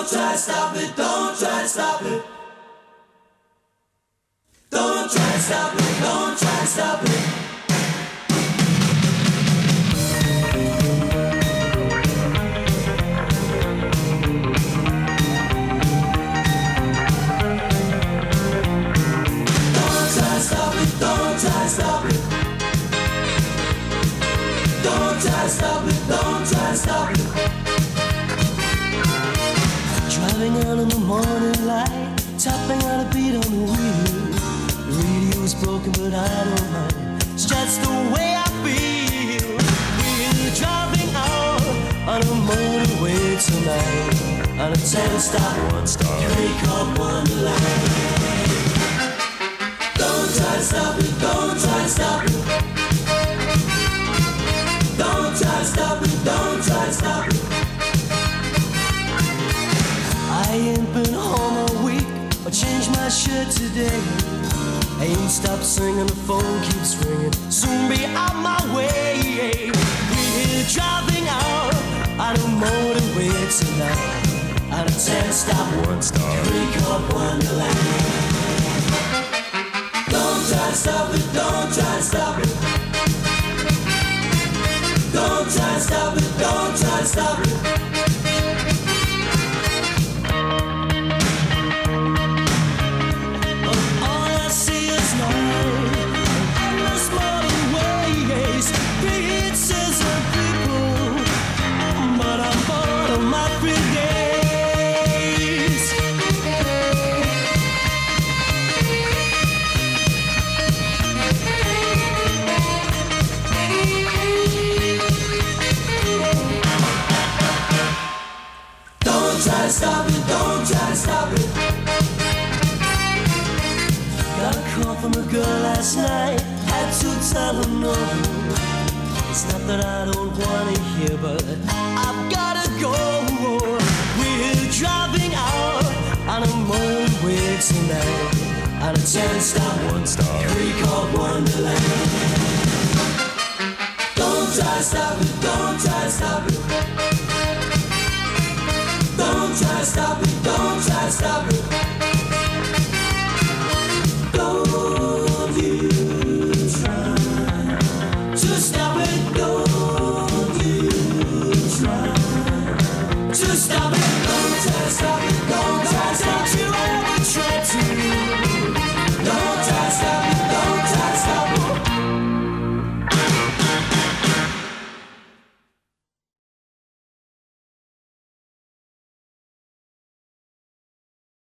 Don't try to stop it, don't try to stop it. Don't try to stop it, don't try to stop it. Don't try to stop it, don't try to stop it. Don't try to stop it, don't try to stop it. Driving out in the morning light, tapping out a beat on the wheel. The radio's broken but I don't mind, it's just the way I feel. We're driving out on a motorway tonight, on a 10-stop, one-stop Creek of Wonderland. Don't try to stop it, don't try to stop it. Don't try to stop it, don't try to stop it. I ain't been home all week, I changed my shirt today. I ain't stopped singing, the phone keeps ringing, soon be on my way. We're driving out on a motorway tonight, on a 10-stop, one-stop Creek of Wonderland. Don't try to stop it, don't try to stop it. Don't try to stop it, don't try to stop it. Stop it, don't try to stop it. Got a call from a girl last night, had to tell her no. It's not that I don't wanna hear, but I've gotta go. We're driving out on a motorway tonight, on a 10-stop, one-stop Creek of Wonderland. Don't try to stop it, don't try to stop it. Don't try to stop it, don't try to stop it. Don't you try to stop it, don't you try to stop it. Don't try to stop it,